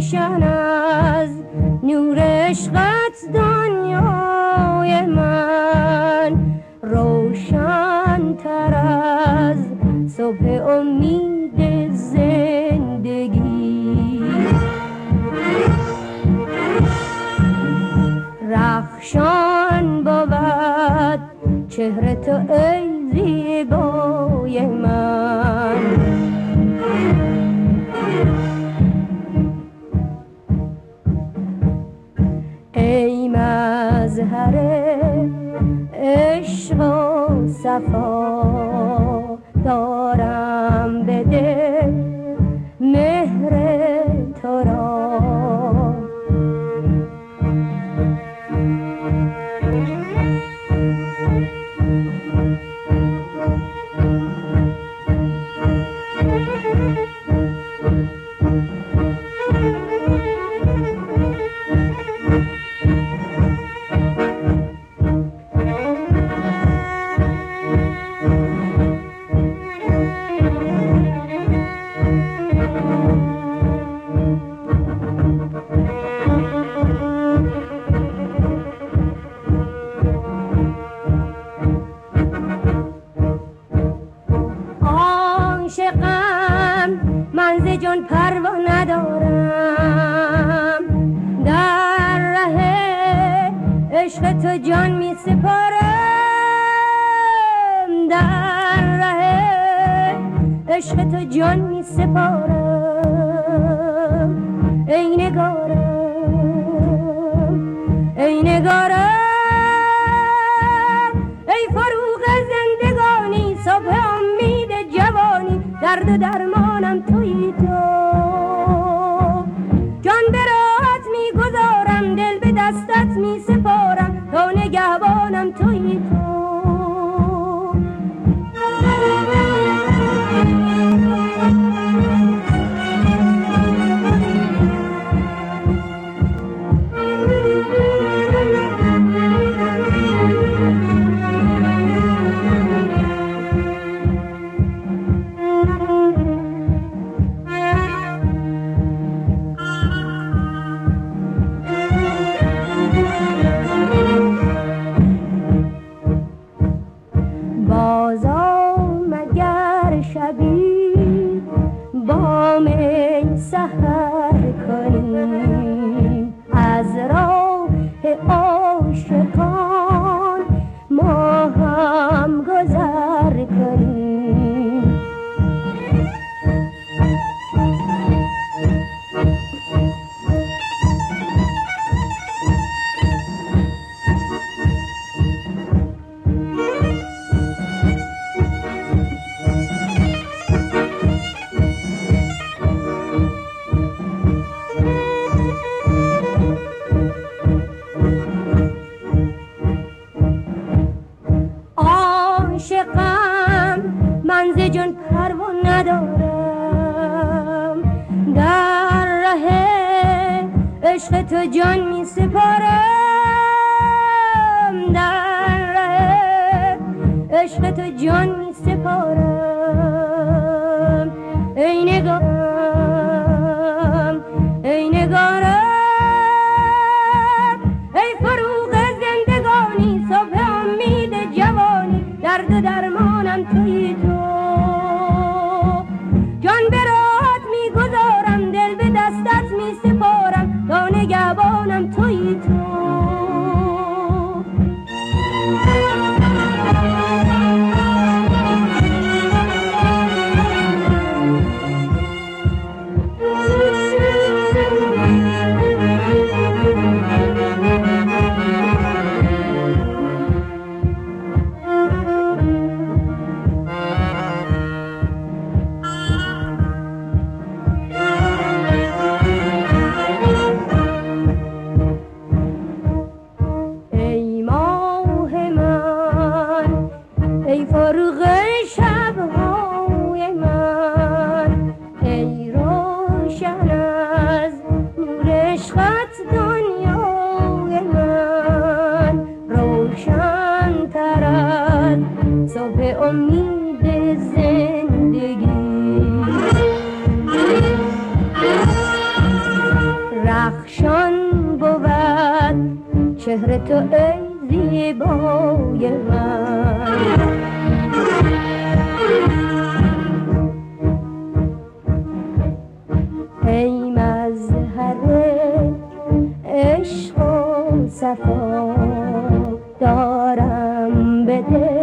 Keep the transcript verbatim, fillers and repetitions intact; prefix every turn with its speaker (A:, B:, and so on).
A: روشن از نور عشقت دنیای من، روشن تر از صبح امید زندگی. رخشان بود چهره تو ای زیبای من، ای مظهر عشق و صفا، دارم به دل مهر تو را. من ز جان پروا ندارم، در ره عشق تو جان می سپارم، در ره عشق تو جان می سپارم. ای نگارم ای نگارم ای فروغ زندگانی، صبح امید جوانی، درد و درمانم تویی تو. جان به راحت می گذارم، دل به دستت می سپارم، تا نگهبانم تویی تو. من ز جان پروا ندارم، در ره عشق تو جان می سپارم، در ره عشق تو جان می سپارم. ای نگارم ای نگارم ای فروغ زندگانی، صبح امید جوانی، درد و درمانم تویی تو. جان به راحت می گذارم، دل به دستت می سپارم، تا نگهبانم تویی تو. تو ای زیبای من. ای مظهر عشق و صفا دارم به دل